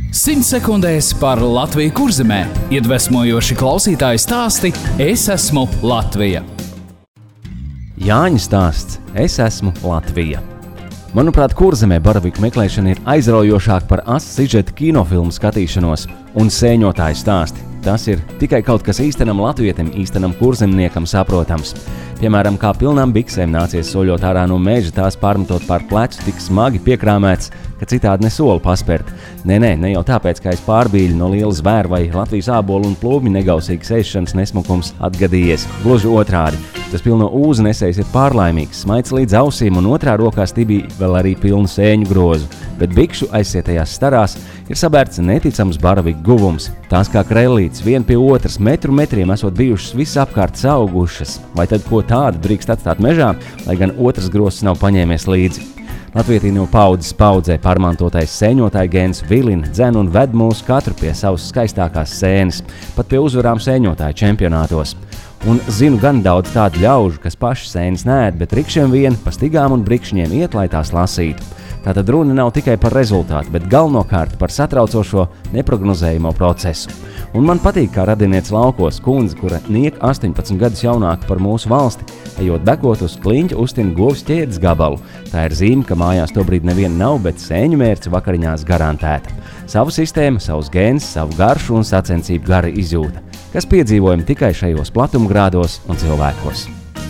100 sekundēs par Latviju Kurzemē. Iedvesmojoši klausītāju stāsti Es esmu Latvija. Jāņa stāsts Es esmu Latvija. Manuprāt, Kurzemē baraviku meklēšana ir aizraujošāka par asu sižeta kinofilmu skatīšanos un sēņotāju stāsti. Tas ir tikai kaut kas īstenam latvietim, īstenam kurzemniekam saprotams. Piemēram, kā pilnām biksēm nācies soļot ārā no meža, tās pārmetot pār plecu tik smagi piekrāmēts, ka citādi ne soli paspērt. Ne jau tāpēc, ka aiz pārbīļu no liela zvēra vai Latvijas ābolu un plūmi negausīgas ēšanas nesmukums atgadījies. Gluži otrādi. Tas pilno ūzu nesējs ir pārlaimīgs, smaids līdz ausīm un otrā rokā stibī vēl arī pilnu sēņu grozu. Bet bikšu aizsietajās starās ir sabērts neticams baraviku guvums. Tās kā krellītes vien pie otras metriem esot bijušas visapkārt saugušas. Vai tad ko tādu drīkst atstāt mežā, lai gan otrs grozs nav paņēmies līdzi? Latvietī no paudzes paudzē pārmantotais sēņotāju gēns vilina, dzen un ved mūs katru pie savas skaistākās sēnes, pat pie uzvarām sēņotāju čempionātos. Un zinu gan daudz tādu ļaužu, kas paši sēnes neēd, bet rikšiem vien pa stigām un brikšņiem iet, lai tās lasītu. Tātad runa nav tikai par rezultātu, bet galvenokārt par satraucošo neprognozējamo procesu. Un man patīk, kā radiniece laukos kundze, kura niek 18 gadus jaunāka par mūsu valsti, ejot bekot uz kliņķa uztina govs ķēdes gabalu. Tā ir zīme, ka mājās tobrīd neviena nav, bet sēņu mērce vakariņās garantēta. Savu sistēmu, savus gēnus, savu garšu un sacensību gara izjūta, kas piedzīvojami tikai šajos platumgrādos un cilvēkos.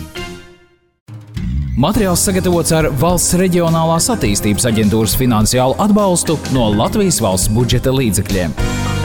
Materiāls sagatavots ar Valsts reģionālās attīstības aģentūras finansiālu atbalstu no Latvijas valsts budžeta līdzekļiem.